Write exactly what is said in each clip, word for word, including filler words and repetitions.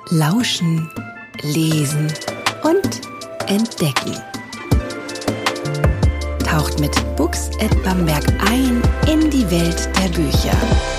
Lauschen, lesen und entdecken. Taucht mit Books at Bamberg ein in die Welt der Bücher.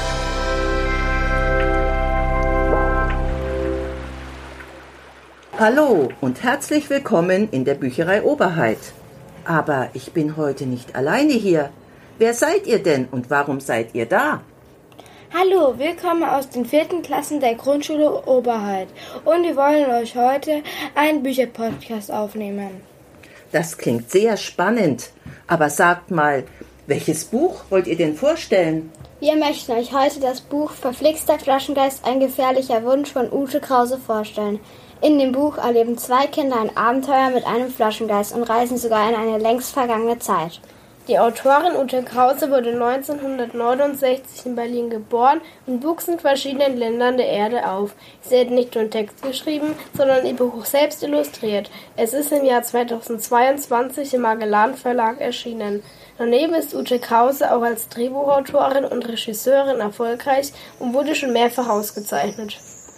Hallo und herzlich willkommen in der Bücherei Oberheid. Aber ich bin heute nicht alleine hier. Wer seid ihr denn und warum seid ihr da? Hallo, wir kommen aus den vierten Klassen der Grundschule Oberheid und wir wollen euch heute einen Bücherpodcast aufnehmen. Das klingt sehr spannend, aber sagt mal, welches Buch wollt ihr denn vorstellen? Wir möchten euch heute das Buch Verflixter Flaschengeist, ein gefährlicher Wunsch von Ute Krause vorstellen. In dem Buch erleben zwei Kinder ein Abenteuer mit einem Flaschengeist und reisen sogar in eine längst vergangene Zeit. Die Autorin Ute Krause wurde neunzehnhundertneunundsechzig in Berlin geboren und wuchs in verschiedenen Ländern der Erde auf. Sie hat nicht nur Text geschrieben, sondern ihr Buch selbst illustriert. Es ist im Jahr zweitausendzweiundzwanzig im Magellan Verlag erschienen. Daneben ist Ute Krause auch als Drehbuchautorin und Regisseurin erfolgreich und wurde schon mehrfach ausgezeichnet.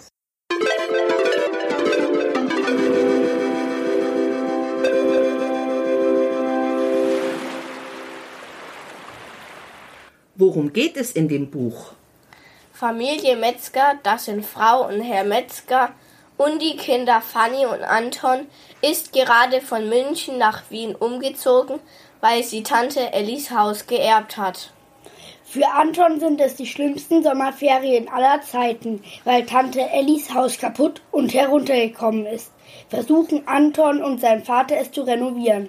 Worum geht es in dem Buch? Familie Metzger, das sind Frau und Herr Metzger, und die Kinder Fanny und Anton, ist gerade von München nach Wien umgezogen, weil sie Tante Ellis Haus geerbt hat. Für Anton sind es die schlimmsten Sommerferien aller Zeiten, weil Tante Ellis Haus kaputt und heruntergekommen ist. Versuchen Anton und sein Vater es zu renovieren.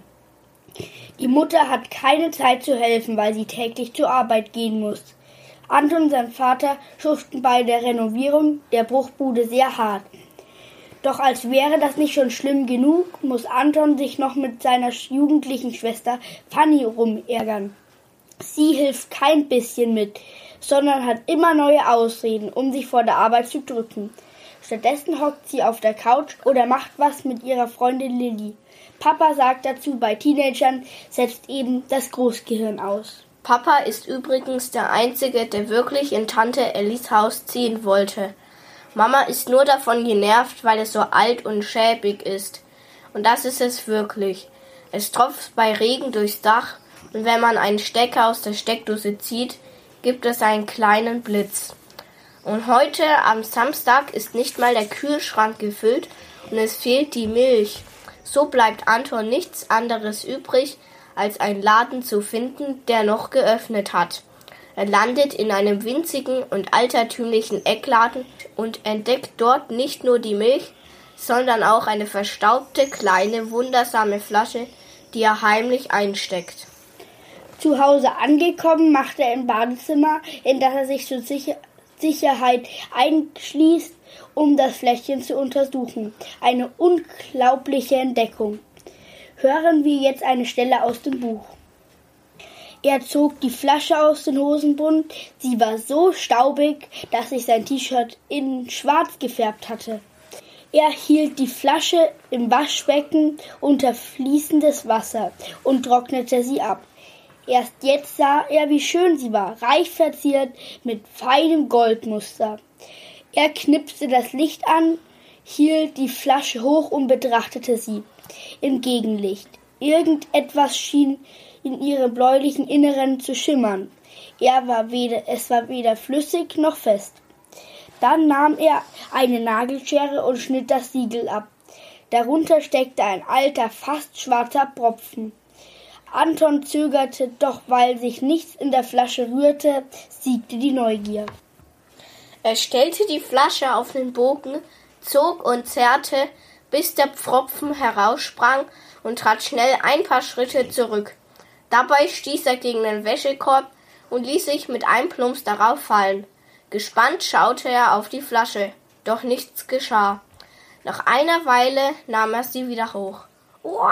Die Mutter hat keine Zeit zu helfen, weil sie täglich zur Arbeit gehen muss. Anton und sein Vater schuften bei der Renovierung der Bruchbude sehr hart. Doch als wäre das nicht schon schlimm genug, muss Anton sich noch mit seiner jugendlichen Schwester Fanny rumärgern. Sie hilft kein bisschen mit, sondern hat immer neue Ausreden, um sich vor der Arbeit zu drücken. Stattdessen hockt sie auf der Couch oder macht was mit ihrer Freundin Lilly. Papa sagt dazu, bei Teenagern setzt eben das Großgehirn aus. Papa ist übrigens der Einzige, der wirklich in Tante Ellis Haus ziehen wollte. Mama ist nur davon genervt, weil es so alt und schäbig ist. Und das ist es wirklich. Es tropft bei Regen durchs Dach und wenn man einen Stecker aus der Steckdose zieht, gibt es einen kleinen Blitz. Und heute am Samstag ist nicht mal der Kühlschrank gefüllt und es fehlt die Milch. So bleibt Anton nichts anderes übrig, als einen Laden zu finden, der noch geöffnet hat. Er landet in einem winzigen und altertümlichen Eckladen und entdeckt dort nicht nur die Milch, sondern auch eine verstaubte, kleine, wundersame Flasche, die er heimlich einsteckt. Zu Hause angekommen, macht er im Badezimmer, in das er sich zur Sicher- Sicherheit einschließt, um das Fläschchen zu untersuchen. Eine unglaubliche Entdeckung. Hören wir jetzt eine Stelle aus dem Buch. Er zog die Flasche aus dem Hosenbund. Sie war so staubig, dass sich sein T-Shirt in schwarz gefärbt hatte. Er hielt die Flasche im Waschbecken unter fließendes Wasser und trocknete sie ab. Erst jetzt sah er, wie schön sie war, reich verziert mit feinem Goldmuster. Er knipste das Licht an, hielt die Flasche hoch und betrachtete sie im Gegenlicht. Irgendetwas schien in ihrem bläulichen Inneren zu schimmern. Er war weder, es war weder flüssig noch fest. Dann nahm er eine Nagelschere und schnitt das Siegel ab. Darunter steckte ein alter, fast schwarzer Propfen. Anton zögerte, doch weil sich nichts in der Flasche rührte, siegte die Neugier. Er stellte die Flasche auf den Bogen, zog und zerrte, bis der Pfropfen heraussprang und trat schnell ein paar Schritte zurück. Dabei stieß er gegen den Wäschekorb und ließ sich mit einem Plumps darauf fallen. Gespannt schaute er auf die Flasche, doch nichts geschah. Nach einer Weile nahm er sie wieder hoch. Uah!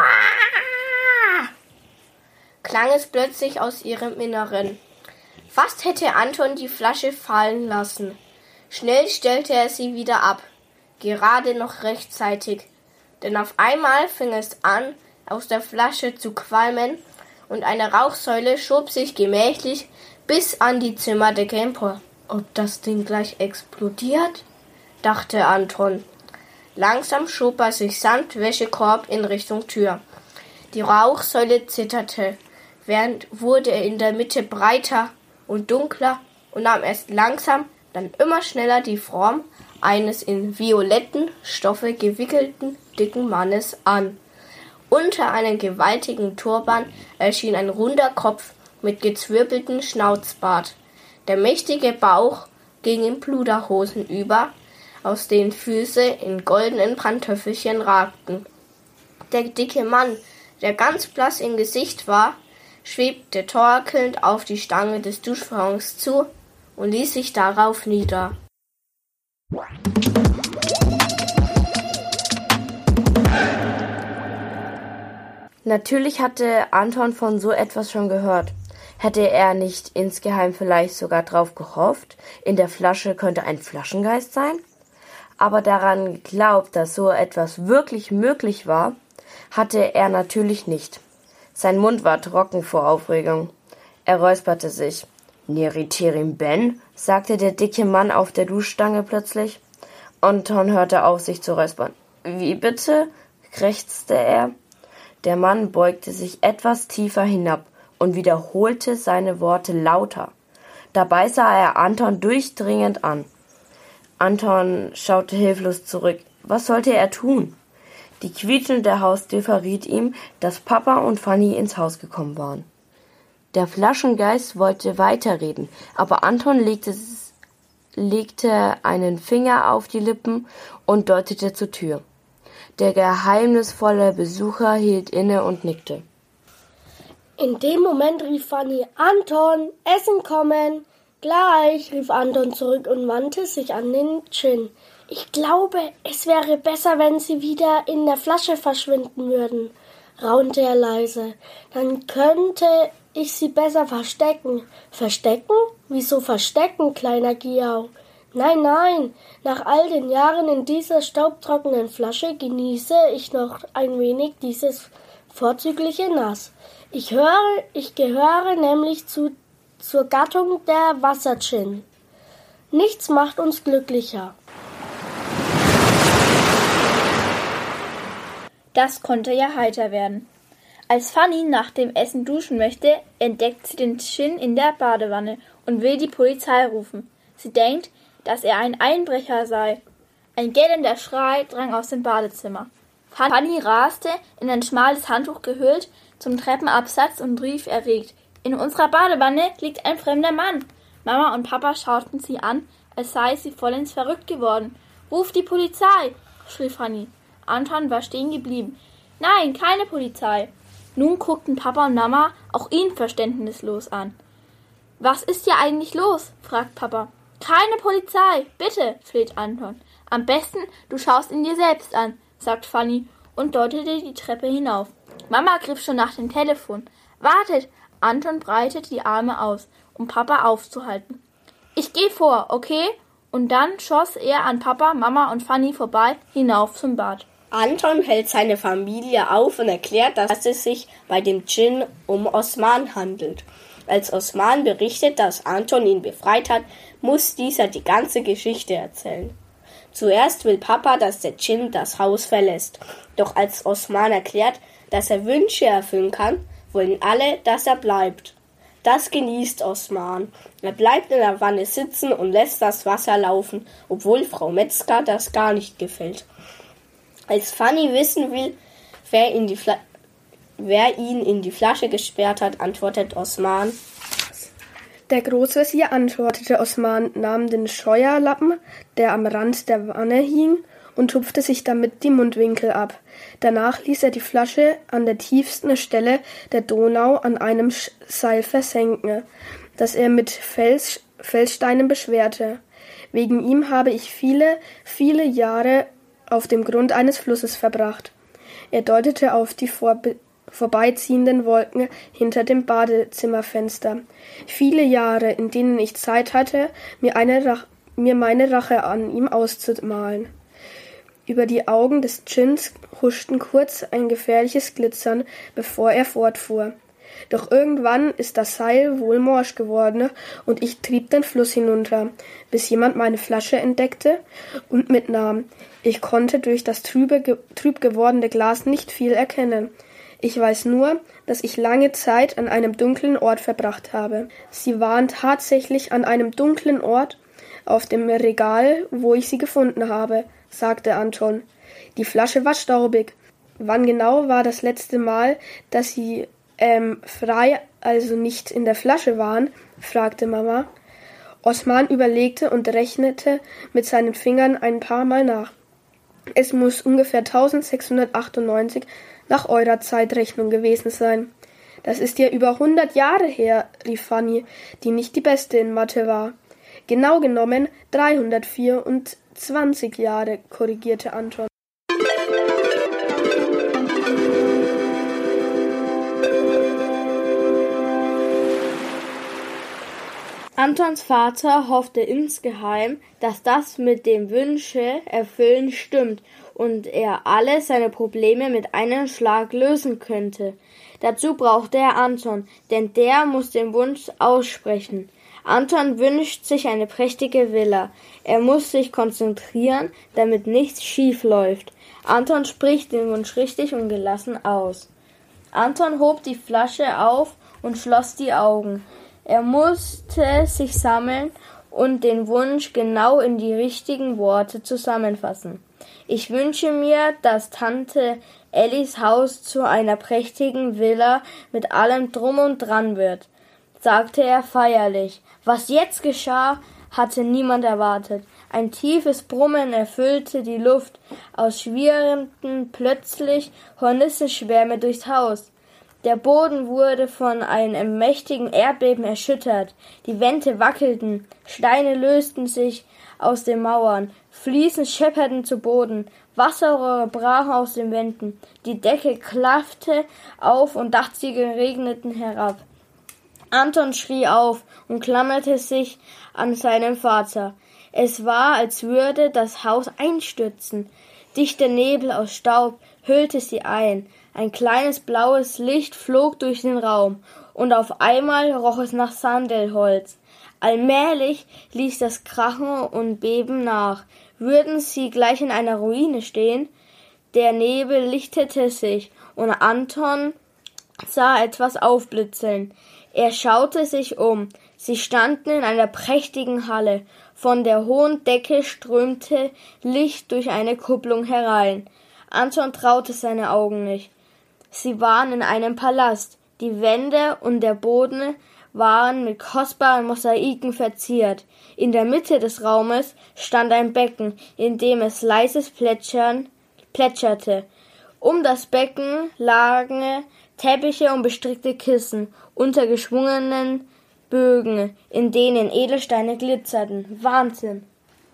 Klang es plötzlich aus ihrem Inneren. Fast hätte Anton die Flasche fallen lassen. Schnell stellte er sie wieder ab, gerade noch rechtzeitig, denn auf einmal fing es an, aus der Flasche zu qualmen und eine Rauchsäule schob sich gemächlich bis an die Zimmerdecke empor. Ob das Ding gleich explodiert? Dachte Anton. Langsam schob er sich samt Wäschekorb in Richtung Tür. Die Rauchsäule zitterte, während wurde er in der Mitte breiter und dunkler und nahm erst langsam, dann immer schneller die Form eines in violetten Stoffe gewickelten, dicken Mannes an. Unter einem gewaltigen Turban erschien ein runder Kopf mit gezwirbeltem Schnauzbart. Der mächtige Bauch ging in Pluderhosen über, aus denen Füße in goldenen Pantöffelchen ragten. Der dicke Mann, der ganz blass im Gesicht war, schwebte torkelnd auf die Stange des Duschvorhangs zu und ließ sich darauf nieder. Natürlich hatte Anton von so etwas schon gehört. Hätte er nicht insgeheim vielleicht sogar drauf gehofft, in der Flasche könnte ein Flaschengeist sein? Aber daran geglaubt, dass so etwas wirklich möglich war, hatte er natürlich nicht. Sein Mund war trocken vor Aufregung. Er räusperte sich. Neriterim Ben, sagte der dicke Mann auf der Duschstange plötzlich. Anton hörte auf, sich zu räuspern. Wie bitte? Krächzte er. Der Mann beugte sich etwas tiefer hinab und wiederholte seine Worte lauter. Dabei sah er Anton durchdringend an. Anton schaute hilflos zurück. Was sollte er tun? Die quietschende Haustür verriet ihm, dass Papa und Fanny ins Haus gekommen waren. Der Flaschengeist wollte weiterreden, aber Anton legte, legte einen Finger auf die Lippen und deutete zur Tür. Der geheimnisvolle Besucher hielt inne und nickte. In dem Moment rief Fanny, Anton, Essen kommen! Gleich, rief Anton zurück und wandte sich an den Djinn. Ich glaube, es wäre besser, wenn Sie wieder in der Flasche verschwinden würden, raunte er leise. Dann könnte ich Sie besser verstecken. Verstecken? Wieso verstecken, kleiner Giau? Nein, nein, nach all den Jahren in dieser staubtrockenen Flasche genieße ich noch ein wenig dieses vorzügliche Nass. Ich höre, ich gehöre nämlich zu, zur Gattung der Wasserdjinn. Nichts macht uns glücklicher. Das konnte ja heiter werden. Als Fanny nach dem Essen duschen möchte, entdeckt sie den Djinn in der Badewanne und will die Polizei rufen. Sie denkt, dass er ein Einbrecher sei. Ein gellender Schrei drang aus dem Badezimmer. Fanny raste, in ein schmales Handtuch gehüllt, zum Treppenabsatz und rief erregt, in unserer Badewanne liegt ein fremder Mann. Mama und Papa schauten sie an, als sei sie vollends verrückt geworden. Ruf die Polizei, schrie Fanny. Anton war stehen geblieben. Nein, keine Polizei. Nun guckten Papa und Mama auch ihn verständnislos an. Was ist hier eigentlich los? Fragt Papa. Keine Polizei, bitte, fleht Anton. Am besten, du schaust ihn dir selbst an, sagt Fanny und deutete die Treppe hinauf. Mama griff schon nach dem Telefon. Wartet! Anton breitete die Arme aus, um Papa aufzuhalten. Ich geh vor, okay? Und dann schoss er an Papa, Mama und Fanny vorbei hinauf zum Bad. Anton hält seine Familie auf und erklärt, dass es sich bei dem Djinn um Osman handelt. Als Osman berichtet, dass Anton ihn befreit hat, muss dieser die ganze Geschichte erzählen. Zuerst will Papa, dass der Djinn das Haus verlässt. Doch als Osman erklärt, dass er Wünsche erfüllen kann, wollen alle, dass er bleibt. Das genießt Osman. Er bleibt in der Wanne sitzen und lässt das Wasser laufen, obwohl Frau Metzger das gar nicht gefällt. Als Fanny wissen will, wer, in die Fla- wer ihn in die Flasche gesperrt hat, antwortet Osman. Der Großvezier, antwortete Osman, nahm den Scheuerlappen, der am Rand der Wanne hing, und tupfte sich damit die Mundwinkel ab. Danach ließ er die Flasche an der tiefsten Stelle der Donau an einem Seil versenken, das er mit Fels, Felssteinen beschwerte. Wegen ihm habe ich viele, viele Jahre auf dem Grund eines Flusses verbracht. Er deutete auf die vorbe- vorbeiziehenden Wolken hinter dem Badezimmerfenster. Viele Jahre, in denen ich Zeit hatte, mir, eine Rach- mir meine Rache an ihm auszumalen. Über die Augen des Djinns huschten kurz ein gefährliches Glitzern, bevor er fortfuhr. Doch irgendwann ist das Seil wohl morsch geworden und ich trieb den Fluss hinunter, bis jemand meine Flasche entdeckte und mitnahm. Ich konnte durch das trübe, ge- trüb gewordene Glas nicht viel erkennen. Ich weiß nur, dass ich lange Zeit an einem dunklen Ort verbracht habe. Sie waren tatsächlich an einem dunklen Ort auf dem Regal, wo ich sie gefunden habe, sagte Anton. Die Flasche war staubig. Wann genau war das letzte Mal, dass sie ähm, frei, also nicht in der Flasche waren? Fragte Mama. Osman überlegte und rechnete mit seinen Fingern ein paar Mal nach. Es muss ungefähr eintausendsechshundertachtundneunzig nach eurer Zeitrechnung gewesen sein. Das ist ja über hundert Jahre her, rief Fanny, die nicht die Beste in Mathe war. Genau genommen dreihundertvierundzwanzig Jahre, korrigierte Anton. Antons Vater hoffte insgeheim, dass das mit dem Wünsche erfüllen stimmt und er alle seine Probleme mit einem Schlag lösen könnte. Dazu brauchte er Anton, denn der muss den Wunsch aussprechen. Anton wünscht sich eine prächtige Villa. Er muss sich konzentrieren, damit nichts schief läuft. Anton spricht den Wunsch richtig und gelassen aus. Anton hob die Flasche auf und schloss die Augen. Er musste sich sammeln und den Wunsch genau in die richtigen Worte zusammenfassen. Ich wünsche mir, dass Tante Ellis Haus zu einer prächtigen Villa mit allem Drum und Dran wird, sagte er feierlich. Was jetzt geschah, hatte niemand erwartet. Ein tiefes Brummen erfüllte die Luft, aus schwirrten plötzlich Hornissenschwärme durchs Haus. Der Boden wurde von einem mächtigen Erdbeben erschüttert, die Wände wackelten, Steine lösten sich aus den Mauern, Fliesen schepperten zu Boden, Wasserrohre brachen aus den Wänden, die Decke klaffte auf und Dachziegel regneten herab. Anton schrie auf und klammerte sich an seinen Vater. Es war, als würde das Haus einstürzen. Dichter Nebel aus Staub hüllte sie ein. Ein kleines blaues Licht flog durch den Raum, und auf einmal roch es nach Sandelholz. Allmählich ließ das Krachen und Beben nach. Würden sie gleich in einer Ruine stehen? Der Nebel lichtete sich, und Anton sah etwas aufblitzeln. Er schaute sich um. Sie standen in einer prächtigen Halle. Von der hohen Decke strömte Licht durch eine Kupplung herein. Anton traute seine Augen nicht. Sie waren in einem Palast. Die Wände und der Boden waren mit kostbaren Mosaiken verziert. In der Mitte des Raumes stand ein Becken, in dem es leises Plätschern plätscherte. Um das Becken lagen Teppiche und bestrickte Kissen unter geschwungenen Bögen, in denen Edelsteine glitzerten. Wahnsinn!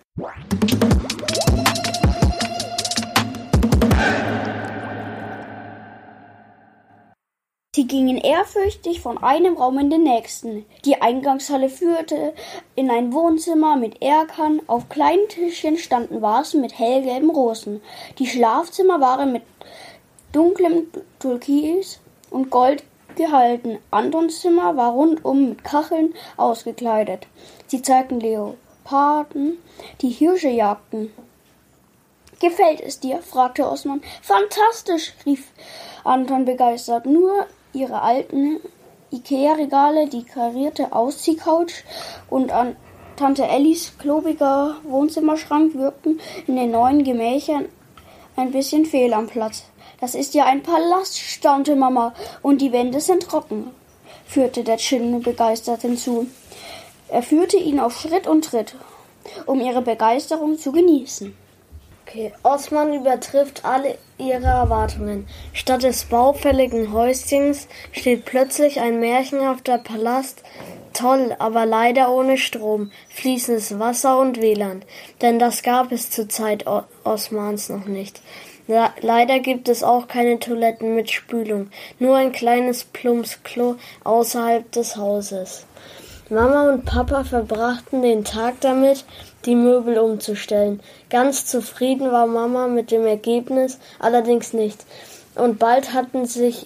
Sie gingen ehrfürchtig von einem Raum in den nächsten. Die Eingangshalle führte in ein Wohnzimmer mit Erkern. Auf kleinen Tischchen standen Vasen mit hellgelben Rosen. Die Schlafzimmer waren mit dunklem Türkis und Gold gehalten. Antons Zimmer war rundum mit Kacheln ausgekleidet. Sie zeigten Leoparden, die Hirsche jagten. »Gefällt es dir?« fragte Osman. »Fantastisch«, rief Anton begeistert. Nur ihre alten Ikea-Regale, die karierte Ausziehcouch und an Tante Ellis klobiger Wohnzimmerschrank wirkten in den neuen Gemächern ein bisschen fehl am Platz. »Das ist ja ein Palast«, staunte Mama, »und die Wände sind trocken«, führte der Dschinn begeistert hinzu. Er führte ihn auf Schritt und Tritt, um ihre Begeisterung zu genießen. Okay, Osman übertrifft alle ihre Erwartungen. Statt des baufälligen Häuschens steht plötzlich ein märchenhafter Palast. Toll, aber leider ohne Strom, fließendes Wasser und W L A N, denn das gab es zur Zeit Osmans noch nicht. Le- leider gibt es auch keine Toiletten mit Spülung, nur ein kleines Plumpsklo außerhalb des Hauses. Mama und Papa verbrachten den Tag damit, die Möbel umzustellen. Ganz zufrieden war Mama mit dem Ergebnis, allerdings nicht. Und bald hatten sich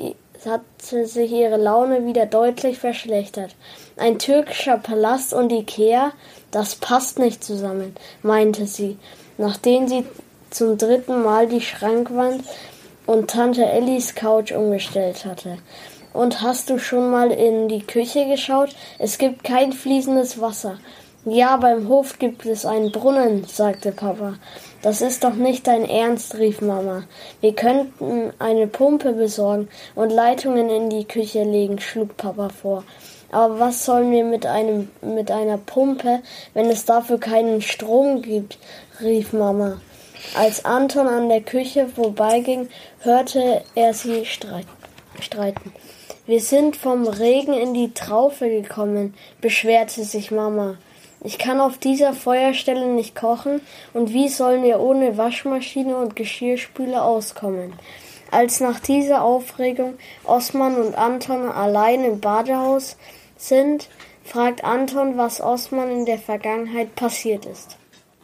hatte sich ihre Laune wieder deutlich verschlechtert. Ein türkischer Palast und Ikea, das passt nicht zusammen, meinte sie, nachdem sie zum dritten Mal die Schrankwand und Tante Ellis Couch umgestellt hatte. Und hast du schon mal in die Küche geschaut? Es gibt kein fließendes Wasser. Ja, beim Hof gibt es einen Brunnen, sagte Papa. Das ist doch nicht dein Ernst, rief Mama. Wir könnten eine Pumpe besorgen und Leitungen in die Küche legen, schlug Papa vor. Aber was sollen wir mit einem, mit einer Pumpe, wenn es dafür keinen Strom gibt, rief Mama. Als Anton an der Küche vorbeiging, hörte er sie streiten. Wir sind vom Regen in die Traufe gekommen, beschwerte sich Mama. Ich kann auf dieser Feuerstelle nicht kochen und wie sollen wir ohne Waschmaschine und Geschirrspüler auskommen? Als nach dieser Aufregung Osman und Anton allein im Badehaus sind, fragt Anton, was Osman in der Vergangenheit passiert ist.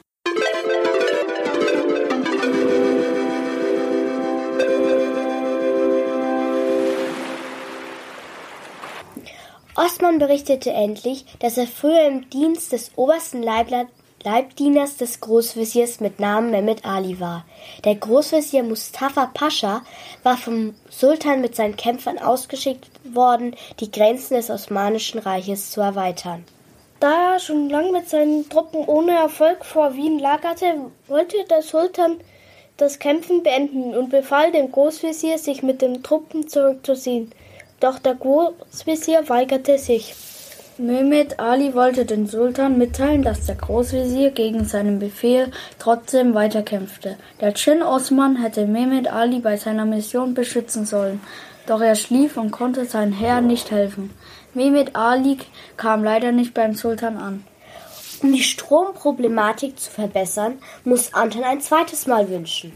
Osman berichtete endlich, dass er früher im Dienst des obersten Leibler- Leibdieners des Großveziers mit Namen Mehmet Ali war. Der Großvezier Mustafa Pascha war vom Sultan mit seinen Kämpfern ausgeschickt worden, die Grenzen des Osmanischen Reiches zu erweitern. Da er schon lange mit seinen Truppen ohne Erfolg vor Wien lagerte, wollte der Sultan das Kämpfen beenden und befahl dem Großvezier, sich mit den Truppen zurückzuziehen. Doch der Großvezier weigerte sich. Mehmet Ali wollte den Sultan mitteilen, dass der Großvezier gegen seinen Befehl trotzdem weiterkämpfte. Der Dschinn Osman hätte Mehmet Ali bei seiner Mission beschützen sollen, doch er schlief und konnte seinem Herr nicht helfen. Mehmet Ali kam leider nicht beim Sultan an. Um die Stromproblematik zu verbessern, muss Anton ein zweites Mal wünschen.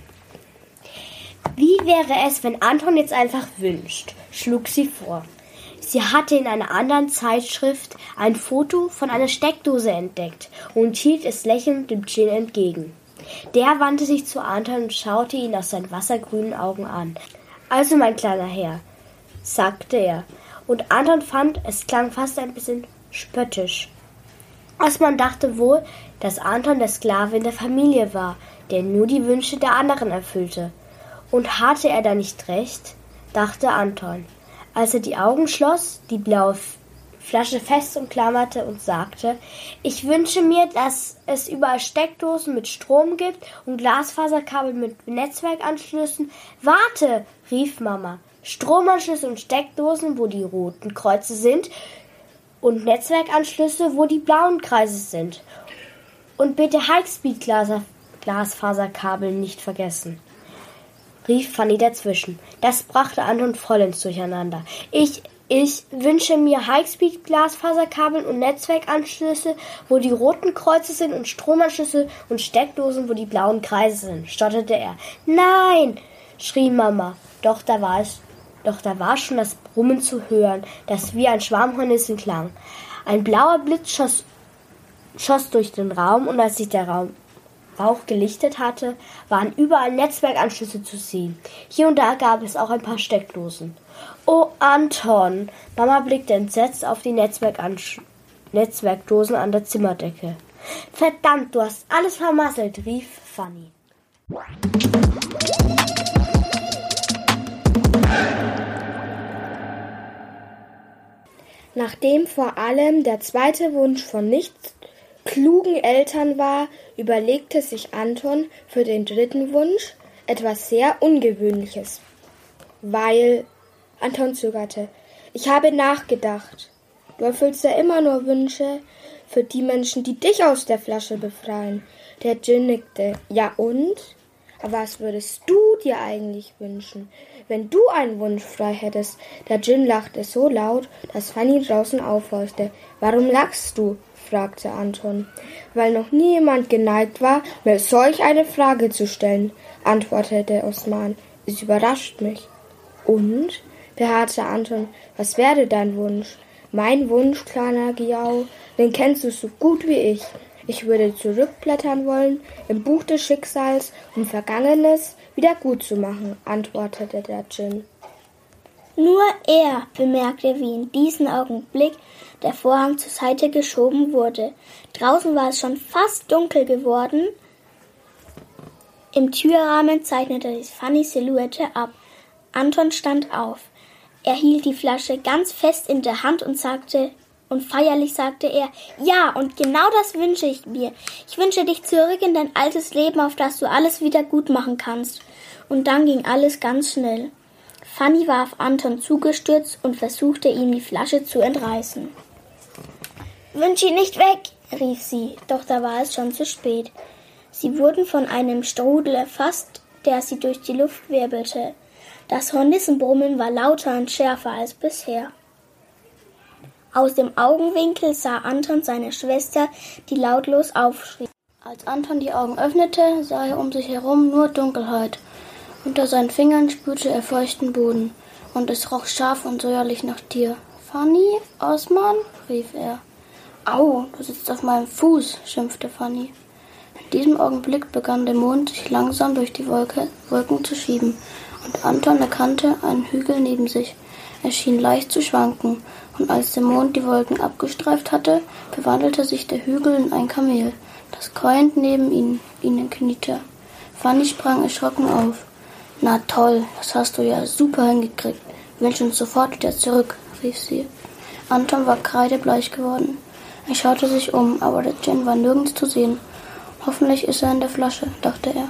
Wie wäre es, wenn Anton jetzt einfach wünscht, schlug sie vor. Sie hatte in einer anderen Zeitschrift ein Foto von einer Steckdose entdeckt und hielt es lächelnd dem Dschinn entgegen. Der wandte sich zu Anton und schaute ihn aus seinen wassergrünen Augen an. »Also, mein kleiner Herr«, sagte er, und Anton fand, es klang fast ein bisschen spöttisch. Osman dachte wohl, dass Anton der Sklave in der Familie war, der nur die Wünsche der anderen erfüllte. Und hatte er da nicht recht, dachte Anton, als er die Augen schloss, die blaue Flasche fest umklammerte und sagte, ich wünsche mir, dass es überall Steckdosen mit Strom gibt und Glasfaserkabel mit Netzwerkanschlüssen. Warte, rief Mama, Stromanschlüsse und Steckdosen, wo die roten Kreuze sind und Netzwerkanschlüsse, wo die blauen Kreise sind. Und bitte Highspeed-Glasfaserkabel nicht vergessen, rief Fanny dazwischen. Das brachte Anton vollends durcheinander. Ich, ich wünsche mir Highspeed-Glasfaserkabel und Netzwerkanschlüsse, wo die roten Kreuze sind und Stromanschlüsse und Steckdosen, wo die blauen Kreise sind, stotterte er. Nein, schrie Mama. Doch da war es, doch da war schon das Brummen zu hören, das wie ein Schwarmhornissen klang. Ein blauer Blitz schoss, schoss durch den Raum und als sich der Raum Rauch gelichtet hatte, waren überall Netzwerkanschlüsse zu sehen. Hier und da gab es auch ein paar Steckdosen. Oh, Anton! Mama blickte entsetzt auf die Netzwerkansch- Netzwerkdosen an der Zimmerdecke. Verdammt, du hast alles vermasselt, rief Fanny. Nachdem vor allem der zweite Wunsch von nicht klugen Eltern war, überlegte sich Anton für den dritten Wunsch etwas sehr Ungewöhnliches. Weil Anton zögerte. Ich habe nachgedacht. Du erfüllst ja immer nur Wünsche für die Menschen, die dich aus der Flasche befreien. Der Djinn nickte. Ja und? Aber was würdest du dir eigentlich wünschen, wenn du einen Wunsch frei hättest? Der Djinn lachte so laut, dass Fanny draußen aufhorchte. Warum lachst du? Fragte Anton. Weil noch nie jemand geneigt war, mir solch eine Frage zu stellen, antwortete Osman. Es überrascht mich. Und? beharrte Anton. Was wäre dein Wunsch? Mein Wunsch, kleiner Giau, den kennst du so gut wie ich. Ich würde zurückblättern wollen im Buch des Schicksals, um Vergangenes wieder gut zu machen, antwortete der Djinn. Nur er bemerkte, wie in diesem Augenblick der Vorhang zur Seite geschoben wurde. Draußen war es schon fast dunkel geworden. Im Türrahmen zeichnete sich Fannys Silhouette ab. Anton stand auf. Er hielt die Flasche ganz fest in der Hand und sagte, und feierlich sagte er, ja, und genau das wünsche ich mir. Ich wünsche dich zurück in dein altes Leben, auf das du alles wieder gut machen kannst. Und dann ging alles ganz schnell. Fanny war auf Anton zugestürzt und versuchte, ihm die Flasche zu entreißen. »Wünsch ihn nicht weg«, rief sie, doch da war es schon zu spät. Sie wurden von einem Strudel erfasst, der sie durch die Luft wirbelte. Das Hornissenbrummen war lauter und schärfer als bisher. Aus dem Augenwinkel sah Anton seine Schwester, die lautlos aufschrie. Als Anton die Augen öffnete, sah er um sich herum nur Dunkelheit. Unter seinen Fingern spürte er feuchten Boden, und es roch scharf und säuerlich nach Tier. »Fanny, Osman?« rief er. »Au, du sitzt auf meinem Fuß«, schimpfte Fanny. In diesem Augenblick begann der Mond sich langsam durch die Wolke, Wolken zu schieben, und Anton erkannte einen Hügel neben sich. Er schien leicht zu schwanken, und als der Mond die Wolken abgestreift hatte, verwandelte sich der Hügel in ein Kamel, das keuend neben ihnen, ihnen kniete. Fanny sprang erschrocken auf. »Na toll, das hast du ja super hingekriegt. Wünsch uns sofort wieder zurück«, rief sie. Anton war kreidebleich geworden. Er schaute sich um, aber der Djinn war nirgends zu sehen. Hoffentlich ist er in der Flasche, dachte er.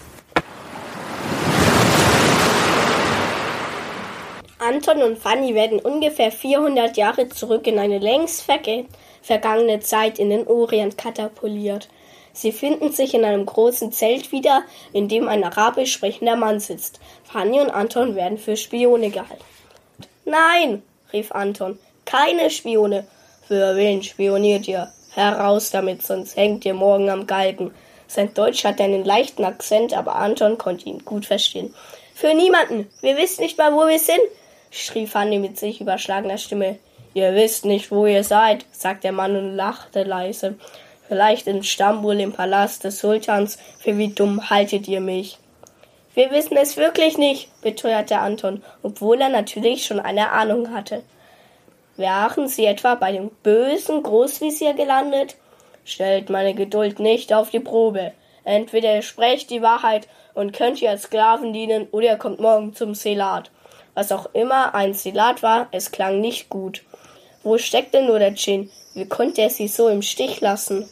Anton und Fanny werden ungefähr vierhundert Jahre zurück in eine längst verge- vergangene Zeit in den Orient katapultiert. Sie finden sich in einem großen Zelt wieder, in dem ein arabisch sprechender Mann sitzt. Fanny und Anton werden für Spione gehalten. »Nein«, rief Anton, »keine Spione. Für wen spioniert ihr? Heraus damit, sonst hängt ihr morgen am Galgen.« Sein Deutsch hatte einen leichten Akzent, aber Anton konnte ihn gut verstehen. »Für niemanden. Wir wissen nicht mal, wo wir sind«, schrie Fanny mit sich überschlagener Stimme. »Ihr wisst nicht, wo ihr seid«, sagte der Mann und lachte leise. »Vielleicht in Stambul im Palast des Sultans. Für wie dumm haltet ihr mich?« »Wir wissen es wirklich nicht«, beteuerte Anton, obwohl er natürlich schon eine Ahnung hatte. »Wären Sie etwa bei dem bösen Großvezier gelandet? Stellt meine Geduld nicht auf die Probe. Entweder ihr sprecht die Wahrheit und könnt ihr als Sklaven dienen, oder ihr kommt morgen zum Selat.« Was auch immer ein Selat war, es klang nicht gut. Wo steckte nur der Djinn? Wie konnte er sie so im Stich lassen?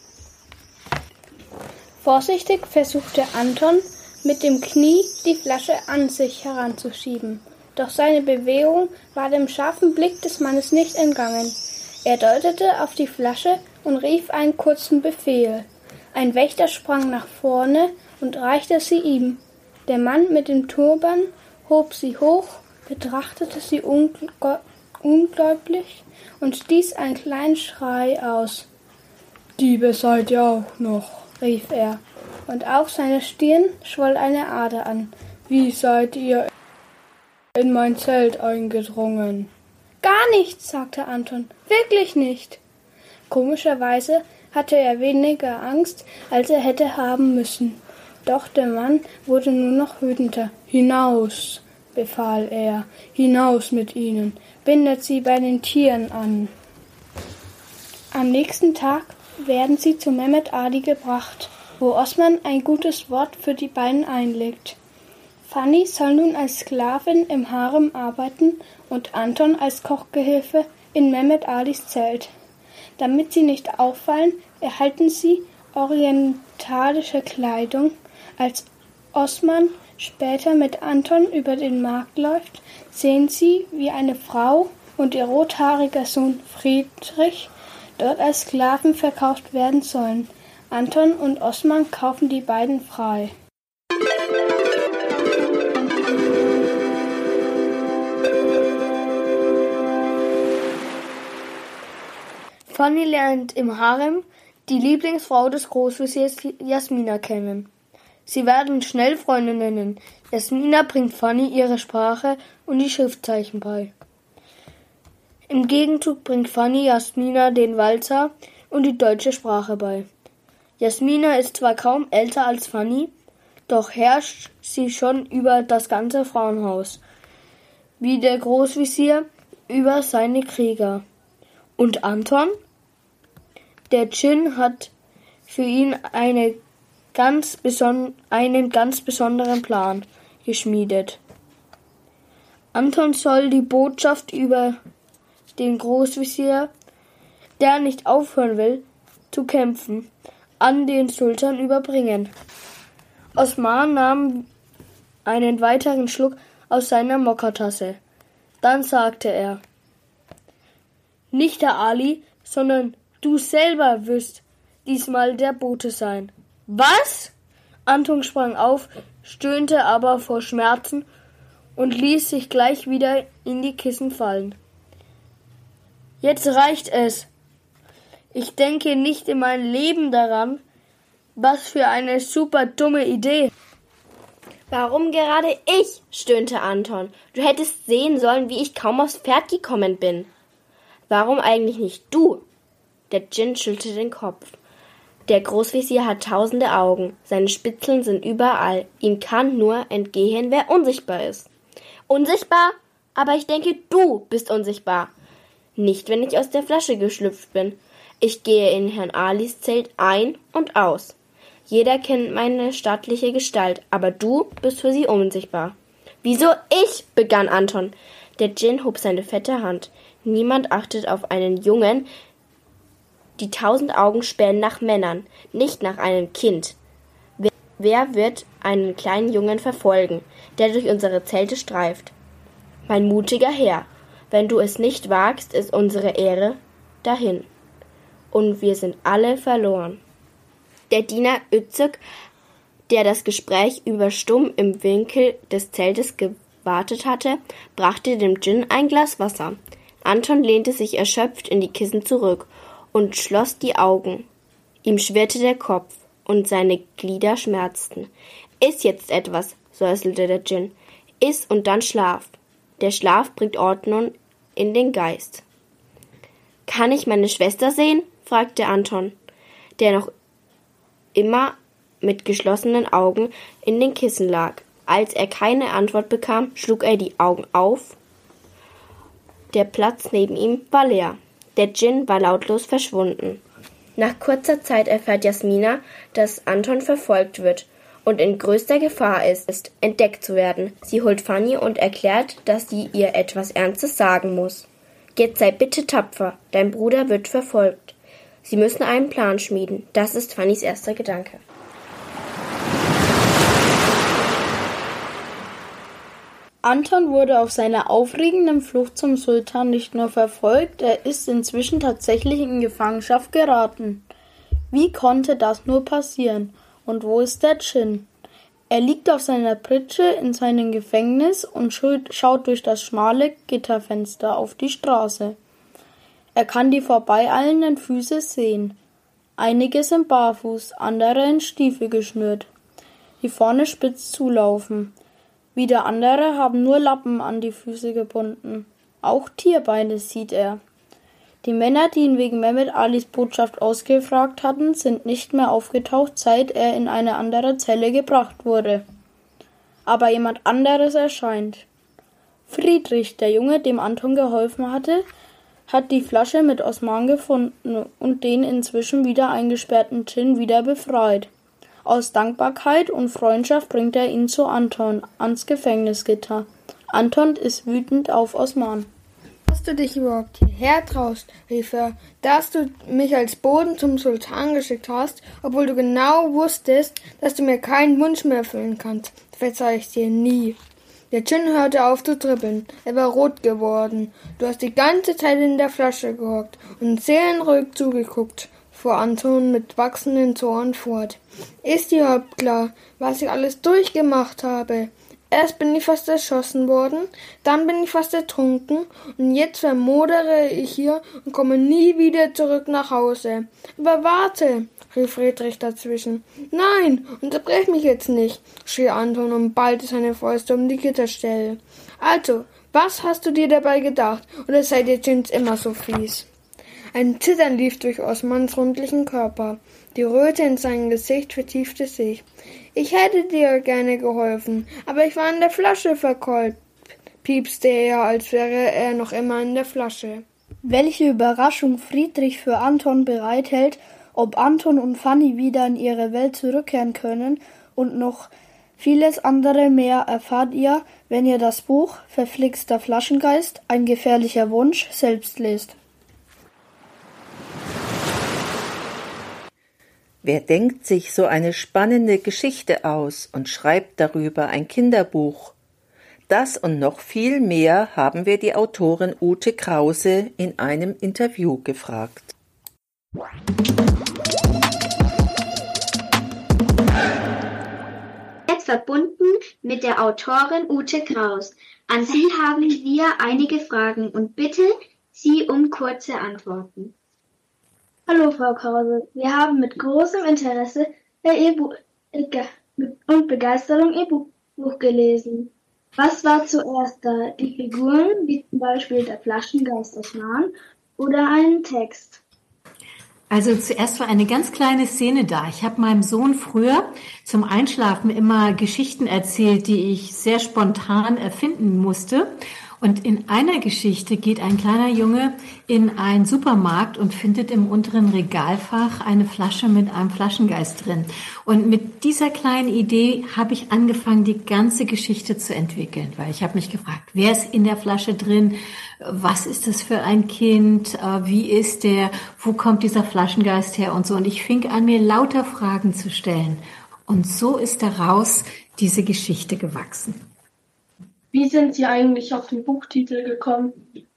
Vorsichtig versuchte Anton, mit dem Knie die Flasche an sich heranzuschieben. Doch seine Bewegung war dem scharfen Blick des Mannes nicht entgangen. Er deutete auf die Flasche und rief einen kurzen Befehl. Ein Wächter sprang nach vorne und reichte sie ihm. Der Mann mit dem Turban hob sie hoch, betrachtete sie ungl- ungläubig und stieß einen kleinen Schrei aus. »Diebe seid ihr auch noch«, rief er, und auf seiner Stirn schwoll eine Ader an. »Wie seid ihr in mein Zelt eingedrungen?« »Gar nichts«, sagte Anton, »wirklich nicht.« Komischerweise hatte er weniger Angst, als er hätte haben müssen. Doch der Mann wurde nur noch wütender. »Hinaus«, befahl er, »hinaus mit ihnen, bindet sie bei den Tieren an.« Am nächsten Tag werden sie zu Mehmet Ali gebracht, wo Osman ein gutes Wort für die beiden einlegt. Fanny soll nun als Sklavin im Harem arbeiten und Anton als Kochgehilfe in Mehmet Alis Zelt. Damit sie nicht auffallen, erhalten sie orientalische Kleidung. Als Osman später mit Anton über den Markt läuft, sehen sie, wie eine Frau und ihr rothaariger Sohn Friedrich dort als Sklaven verkauft werden sollen. Anton und Osman kaufen die beiden frei. Fanny lernt im Harem die Lieblingsfrau des Großveziers Jasmina kennen. Sie werden schnell Freundinnen. Jasmina bringt Fanny ihre Sprache und die Schriftzeichen bei. Im Gegenzug bringt Fanny Jasmina den Walzer und die deutsche Sprache bei. Jasmina ist zwar kaum älter als Fanny, doch herrscht sie schon über das ganze Frauenhaus. wie der Großvezier über seine Krieger. Und Anton? Der Dschinn hat für ihn eine ganz beson- einen ganz besonderen Plan geschmiedet. Anton soll die Botschaft über den Großvezier, der nicht aufhören will, zu kämpfen, an den Sultan überbringen. Osman nahm einen weiteren Schluck aus seiner Mokka-Tasse. Dann sagte er: Nicht der Ali, sondern du selber wirst diesmal der Bote sein. Was? Anton sprang auf, stöhnte aber vor Schmerzen und ließ sich gleich wieder in die Kissen fallen. Jetzt reicht es. Ich denke nicht in meinem Leben daran. Was für eine super dumme Idee. Warum gerade ich? Stöhnte Anton. Du hättest sehen sollen, wie ich kaum aufs Pferd gekommen bin. Warum eigentlich nicht du? Der Dschinn schüttelte den Kopf. Der Großvezier hat tausende Augen. Seine Spitzeln sind überall. Ihm kann nur entgehen, wer unsichtbar ist. Unsichtbar? Aber ich denke, du bist unsichtbar. Nicht, wenn ich aus der Flasche geschlüpft bin. Ich gehe in Herrn Alis Zelt ein und aus. Jeder kennt meine stattliche Gestalt, aber du bist für sie unsichtbar. Wieso ich? Begann Anton. Der Dschinn hob seine fette Hand. Niemand achtet auf einen Jungen. Die tausend Augen spähen nach Männern, nicht nach einem Kind. Wer, wer wird einen kleinen Jungen verfolgen, der durch unsere Zelte streift? Mein mutiger Herr, wenn du es nicht wagst, ist unsere Ehre dahin. Und wir sind alle verloren. Der Diener Öztürk, der das Gespräch über stumm im Winkel des Zeltes gewartet hatte, brachte dem Dschinn ein Glas Wasser. Anton lehnte sich erschöpft in die Kissen zurück und schloss die Augen. Ihm schwirrte der Kopf und seine Glieder schmerzten. Iss jetzt etwas, säuselte der Dschinn. Iss und dann schlaf. Der Schlaf bringt Ordnung in den Geist. Kann ich meine Schwester sehen? Fragte Anton, der noch immer mit geschlossenen Augen in den Kissen lag. Als er keine Antwort bekam, schlug er die Augen auf. Der Platz neben ihm war leer. Der Dschinn war lautlos verschwunden. Nach kurzer Zeit erfährt Jasmina, dass Anton verfolgt wird und in größter Gefahr ist, entdeckt zu werden. Sie holt Fanny und erklärt, dass sie ihr etwas Ernstes sagen muss. Jetzt sei bitte tapfer, dein Bruder wird verfolgt. Sie müssen einen Plan schmieden. Das ist Fannys erster Gedanke. Anton wurde auf seiner aufregenden Flucht zum Sultan nicht nur verfolgt, er ist inzwischen tatsächlich in Gefangenschaft geraten. Wie konnte das nur passieren? Und wo ist der Dschinn? Er liegt auf seiner Pritsche in seinem Gefängnis und schaut durch das schmale Gitterfenster auf die Straße. Er kann die vorbeieilenden Füße sehen. Einige sind barfuß, andere in Stiefel geschnürt, die vorne spitz zulaufen. Wieder andere haben nur Lappen an die Füße gebunden. Auch Tierbeine sieht er. Die Männer, die ihn wegen Mehmet Alis Botschaft ausgefragt hatten, sind nicht mehr aufgetaucht, seit er in eine andere Zelle gebracht wurde. Aber jemand anderes erscheint. Friedrich, der Junge, dem Anton geholfen hatte, hat die Flasche mit Osman gefunden und den inzwischen wieder eingesperrten Dschinn wieder befreit. Aus Dankbarkeit und Freundschaft bringt er ihn zu Anton, ans Gefängnisgitter. Anton ist wütend auf Osman. Dass du dich überhaupt hierher traust, rief er, dass du mich als Boten zum Sultan geschickt hast, obwohl du genau wusstest, dass du mir keinen Wunsch mehr erfüllen kannst, verzeih ich dir nie. Der Dschinn hörte auf zu dribbeln, er war rot geworden. Du hast die ganze Zeit in der Flasche gehockt und seelenruhig zugeguckt, fuhr Anton mit wachsenden Zorn fort. Ist dir überhaupt klar, was ich alles durchgemacht habe? Erst bin ich fast erschossen worden, dann bin ich fast ertrunken und jetzt vermodere ich hier und komme nie wieder zurück nach Hause. Aber warte, rief Friedrich dazwischen. Nein, unterbrech mich jetzt nicht, schrie Anton und ballte seine Fäuste um die Gitterstelle. Also, was hast du dir dabei gedacht? Oder seid ihr Dschinns immer so fies? Ein Zittern lief durch Osmans rundlichen Körper. Die Röte in seinem Gesicht vertiefte sich. Ich hätte dir gerne geholfen, aber ich war in der Flasche verkolbt. piepste er, als wäre er noch immer in der Flasche. Welche Überraschung Friedrich für Anton bereithält, ob Anton und Fanny wieder in ihre Welt zurückkehren können und noch vieles andere mehr erfahrt ihr, wenn ihr das Buch Verflixter Flaschengeist, ein gefährlicher Wunsch selbst lest. Wer denkt sich so eine spannende Geschichte aus und schreibt darüber ein Kinderbuch? Das und noch viel mehr haben wir die Autorin Ute Krause in einem Interview gefragt. Jetzt verbunden mit der Autorin Ute Kraus. An Sie haben wir einige Fragen und bitte Sie um kurze Antworten. Hallo Frau Krause, wir haben mit großem Interesse Ihr Buch und Begeisterung Ihr Buch gelesen. Was war zuerst da? Die Figuren, wie zum Beispiel der Flaschengeist Osman, oder ein Text? Also zuerst war eine ganz kleine Szene da. Ich habe meinem Sohn früher zum Einschlafen immer Geschichten erzählt, die ich sehr spontan erfinden musste. Und in einer Geschichte geht ein kleiner Junge in einen Supermarkt und findet im unteren Regalfach eine Flasche mit einem Flaschengeist drin. Und mit dieser kleinen Idee habe ich angefangen, die ganze Geschichte zu entwickeln, weil ich habe mich gefragt, wer ist in der Flasche drin? Was ist das für ein Kind? Wie ist der? Wo kommt dieser Flaschengeist her? Und so. Und ich fing an, mir lauter Fragen zu stellen. Und so ist daraus diese Geschichte gewachsen. Wie sind Sie eigentlich auf den Buchtitel gekommen?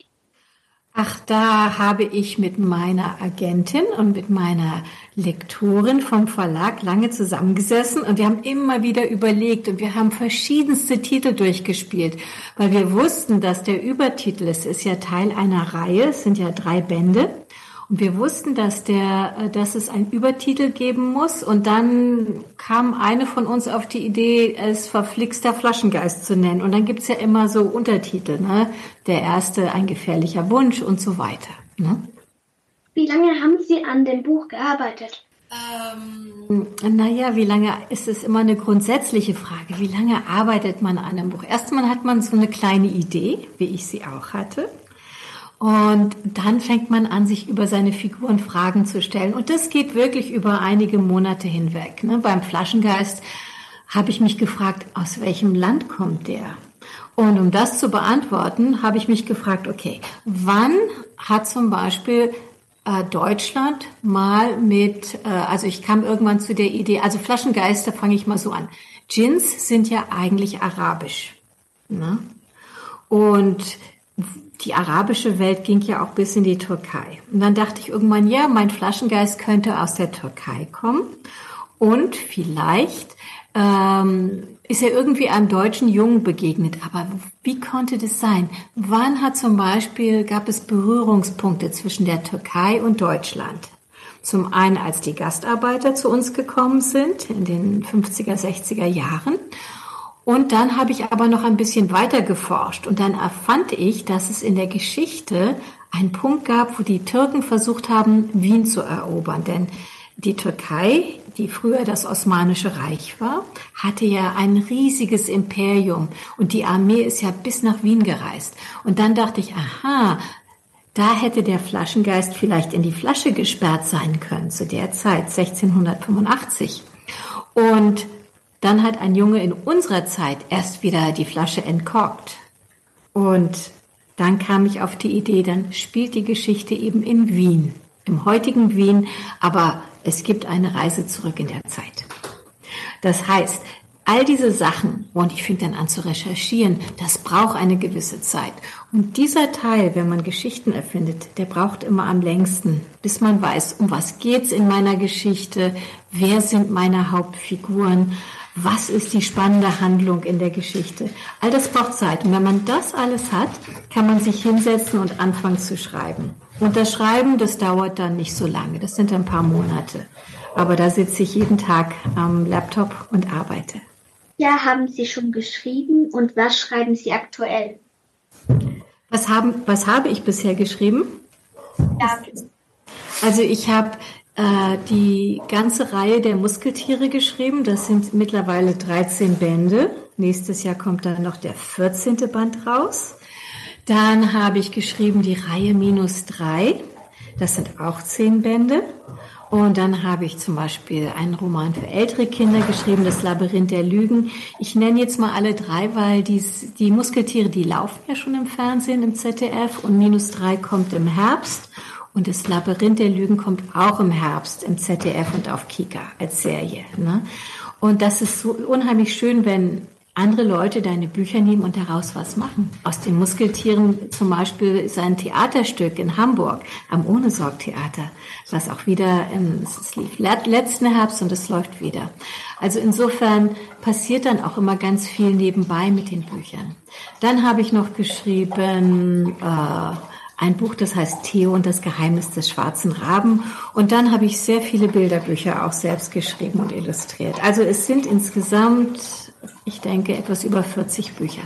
Ach, da habe ich mit meiner Agentin und mit meiner Lektorin vom Verlag lange zusammengesessen und wir haben immer wieder überlegt und wir haben verschiedenste Titel durchgespielt, weil wir wussten, dass der Übertitel, es ist ja Teil einer Reihe, es sind ja drei Bände, und wir wussten, dass der, dass es einen Übertitel geben muss. Und dann kam eine von uns auf die Idee, es Verflixter Flaschengeist zu nennen. Und dann gibt's ja immer so Untertitel, ne? Der erste, ein gefährlicher Wunsch und so weiter. Ne? Wie lange haben Sie an dem Buch gearbeitet? Ähm, naja, wie lange ist es immer eine grundsätzliche Frage. Wie lange arbeitet man an einem Buch? Erstmal hat man so eine kleine Idee, wie ich sie auch hatte. Und dann fängt man an, sich über seine Figuren Fragen zu stellen. Und das geht wirklich über einige Monate hinweg. Ne? Beim Flaschengeist habe ich mich gefragt, aus welchem Land kommt der? Und um das zu beantworten, habe ich mich gefragt, okay, wann hat zum Beispiel äh, Deutschland mal mit, äh, also ich kam irgendwann zu der Idee, also Flaschengeister fange ich mal so an. Dschinns sind ja eigentlich arabisch. Ne? Und die arabische Welt ging ja auch bis in die Türkei. Und dann dachte ich irgendwann, ja, mein Flaschengeist könnte aus der Türkei kommen. Und vielleicht ähm, ist er irgendwie einem deutschen Jungen begegnet. Aber wie konnte das sein? Wann hat zum Beispiel, gab es Berührungspunkte zwischen der Türkei und Deutschland? Zum einen, als die Gastarbeiter zu uns gekommen sind, in den fünfziger, sechziger Jahren. Und dann habe ich aber noch ein bisschen weiter geforscht und dann erfand ich, dass es in der Geschichte einen Punkt gab, wo die Türken versucht haben, Wien zu erobern. Denn die Türkei, die früher das Osmanische Reich war, hatte ja ein riesiges Imperium und die Armee ist ja bis nach Wien gereist. Und dann dachte ich, aha, da hätte der Flaschengeist vielleicht in die Flasche gesperrt sein können, zu der Zeit, sechzehnhundertfünfundachtzig. Und dann hat ein Junge in unserer Zeit erst wieder die Flasche entkorkt. Und dann kam ich auf die Idee, dann spielt die Geschichte eben in Wien, im heutigen Wien, aber es gibt eine Reise zurück in der Zeit. Das heißt, all diese Sachen, und ich fing dann an zu recherchieren, das braucht eine gewisse Zeit. Und dieser Teil, wenn man Geschichten erfindet, der braucht immer am längsten, bis man weiß, um was geht's in meiner Geschichte, wer sind meine Hauptfiguren, was ist die spannende Handlung in der Geschichte? All das braucht Zeit. Und wenn man das alles hat, kann man sich hinsetzen und anfangen zu schreiben. Und das Schreiben, das dauert dann nicht so lange. Das sind ein paar Monate. Aber da sitze ich jeden Tag am Laptop und arbeite. Ja, haben Sie schon geschrieben und was schreiben Sie aktuell? Was haben, was habe ich bisher geschrieben? Ja. Also ich habe die ganze Reihe der Muskeltiere geschrieben. Das sind mittlerweile dreizehn Bände. Nächstes Jahr kommt dann noch der vierzehnte Band raus. Dann habe ich geschrieben die Reihe minus drei. Das sind auch zehn Bände. Und dann habe ich zum Beispiel einen Roman für ältere Kinder geschrieben, das Labyrinth der Lügen. Ich nenne jetzt mal alle drei, weil die, die Musketiere, die laufen ja schon im Fernsehen, im Z D F. Und minus drei kommt im Herbst. Und das Labyrinth der Lügen kommt auch im Herbst im Z D F und auf Kika als Serie. Ne? Und das ist so unheimlich schön, wenn andere Leute deine Bücher nehmen und daraus was machen. Aus den Muskeltieren zum Beispiel ist ein Theaterstück in Hamburg am Ohnesorg-Theater, was auch wieder, es lief letzten Herbst und es läuft wieder. Also insofern passiert dann auch immer ganz viel nebenbei mit den Büchern. Dann habe ich noch geschrieben äh, ein Buch, das heißt Theo und das Geheimnis des schwarzen Raben. Und dann habe ich sehr viele Bilderbücher auch selbst geschrieben und illustriert. Also es sind insgesamt, ich denke, etwas über vierzig Bücher.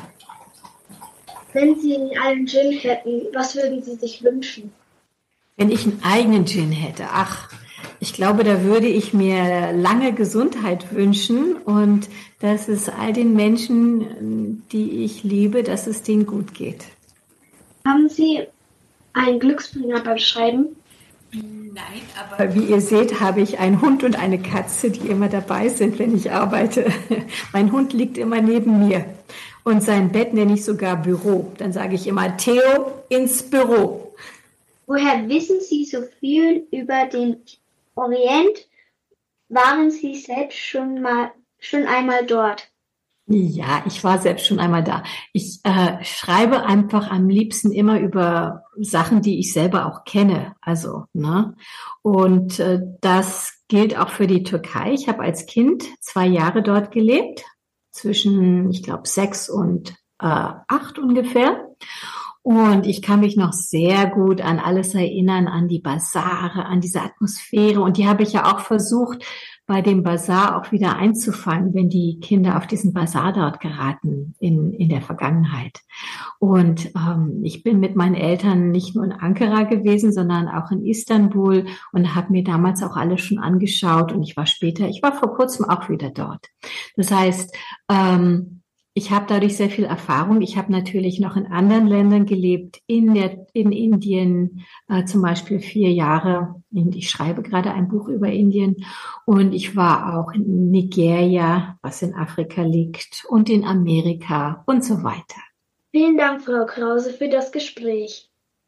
Wenn Sie einen Djinn hätten, was würden Sie sich wünschen? Wenn ich einen eigenen Djinn hätte, ach, ich glaube, da würde ich mir lange Gesundheit wünschen und dass es all den Menschen, die ich liebe, dass es denen gut geht. Haben Sie einen Glücksbringer beim Schreiben? Nein, aber wie ihr seht, habe ich einen Hund und eine Katze, die immer dabei sind, wenn ich arbeite. Mein Hund liegt immer neben mir und sein Bett nenne ich sogar Büro. Dann sage ich immer, Theo, ins Büro. Woher wissen Sie so viel über den Orient? Waren Sie selbst schon mal, schon einmal dort? Ja, ich war selbst schon einmal da. Ich äh, schreibe einfach am liebsten immer über Sachen, die ich selber auch kenne. Also, ne? Und äh, das gilt auch für die Türkei. Ich habe als Kind zwei Jahre dort gelebt, zwischen, ich glaube, sechs und äh, acht ungefähr. Und ich kann mich noch sehr gut an alles erinnern, an die Basare, an diese Atmosphäre. Und die habe ich ja auch versucht, bei dem Basar auch wieder einzufangen, wenn die Kinder auf diesen Basar dort geraten in, in der Vergangenheit. Und ähm, ich bin mit meinen Eltern nicht nur in Ankara gewesen, sondern auch in Istanbul und habe mir damals auch alles schon angeschaut. Und ich war später, ich war vor kurzem auch wieder dort. Das heißt, ähm, ich habe dadurch sehr viel Erfahrung. Ich habe natürlich noch in anderen Ländern gelebt, in der in Indien äh, zum Beispiel vier Jahre. Ich schreibe gerade ein Buch über Indien und ich war auch in Nigeria, was in Afrika liegt, und in Amerika und so weiter. Vielen Dank, Frau Krause, für das Gespräch.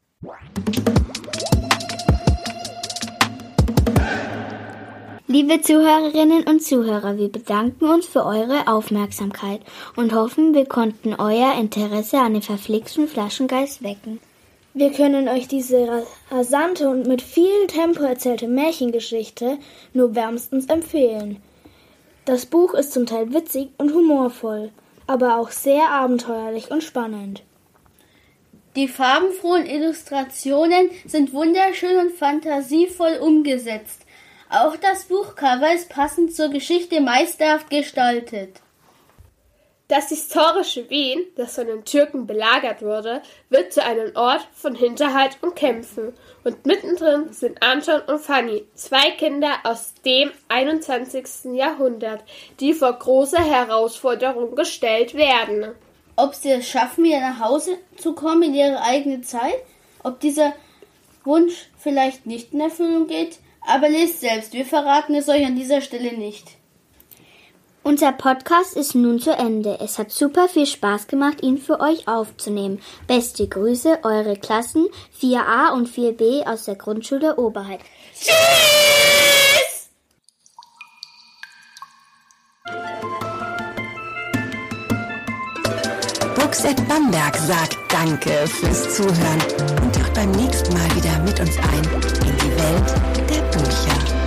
Liebe Zuhörerinnen und Zuhörer, wir bedanken uns für eure Aufmerksamkeit und hoffen, wir konnten euer Interesse an dem verflixten Flaschengeist wecken. Wir können euch diese rasante und mit viel Tempo erzählte Märchengeschichte nur wärmstens empfehlen. Das Buch ist zum Teil witzig und humorvoll, aber auch sehr abenteuerlich und spannend. Die farbenfrohen Illustrationen sind wunderschön und fantasievoll umgesetzt. Auch das Buchcover ist passend zur Geschichte meisterhaft gestaltet. Das historische Wien, das von den Türken belagert wurde, wird zu einem Ort von Hinterhalt und Kämpfen. Und mittendrin sind Anton und Fanny, zwei Kinder aus dem einundzwanzigsten Jahrhundert, die vor große Herausforderungen gestellt werden. Ob sie es schaffen, wieder nach Hause zu kommen in ihre eigene Zeit? Ob dieser Wunsch vielleicht nicht in Erfüllung geht? Aber lest selbst, wir verraten es euch an dieser Stelle nicht. Unser Podcast ist nun zu Ende. Es hat super viel Spaß gemacht, ihn für euch aufzunehmen. Beste Grüße, eure Klassen vier a und vier b aus der Grundschule Oberheit. Tschüss! Books at Bamberg sagt Danke fürs Zuhören und taucht beim nächsten Mal wieder mit uns ein in die Welt der Bücher.